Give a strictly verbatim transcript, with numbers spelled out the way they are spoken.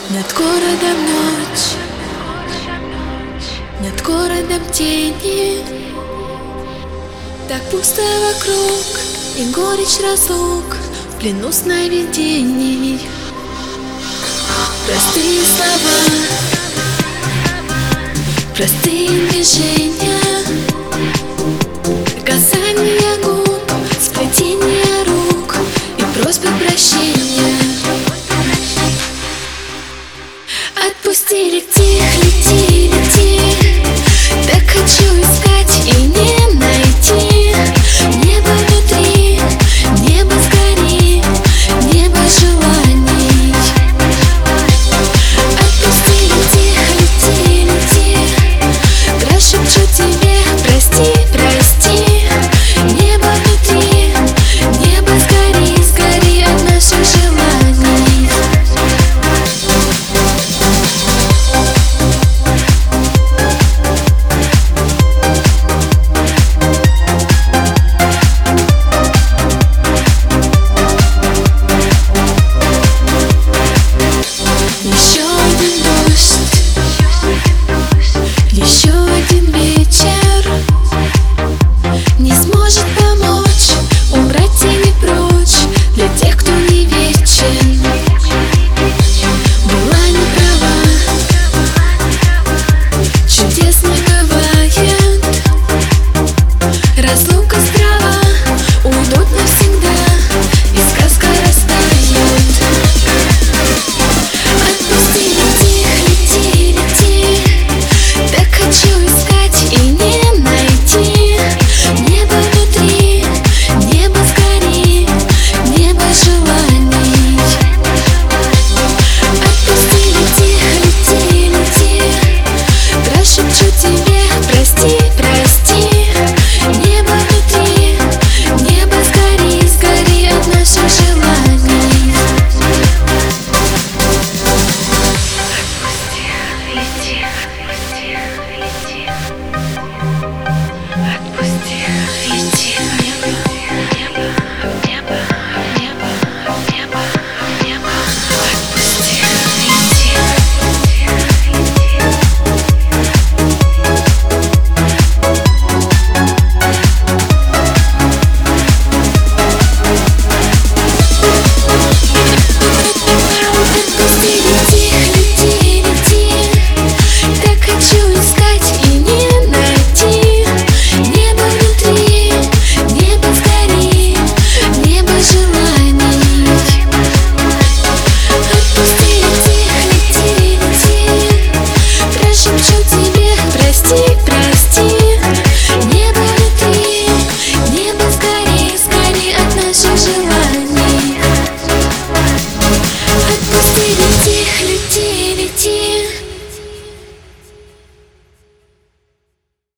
Над городом ночь, над городом тени. Так пусто вокруг и горечь разлук в плену сновидений. Простые слова, простые движения, касания губ, сплетение рук и просьбы прощения. Отпусти, лети, лети, лети. Так хочу искать и не найти. Небо внутри, небо сгори, небо желаний. Отпусти, лети, лети, лети. Прошепчу тебе, прости, прости. Небо внутри, небо сгори, сгори от наших желаний. Еще один вечер не сможет помочь убрать тени прочь для тех, кто не вечен. Была не права, чудес не бывает. Разлука страва уйдут навсегда, и сказка растает. Отпусти, лети, лети, лети. Так хочу искать и не найти. Небо внутри, небо сгори, небо желаний. Отпусти, лети, лети, лети. Прошепчу тебе, прости, прости. Небо внутри, небо сгори, сгори от наших желаний. Отпусти, лети, лети, лети. Отпусти, лети в небо, небо, небо, небо, небо, небо. Отпусти, лети, Отпусти, лети, лети, лети. Так хочу искать и не найти. Небо внутри, небо сгори, небо желаний. Отпусти, лети, лети, лети. Прошепчу тебе, прости, прости.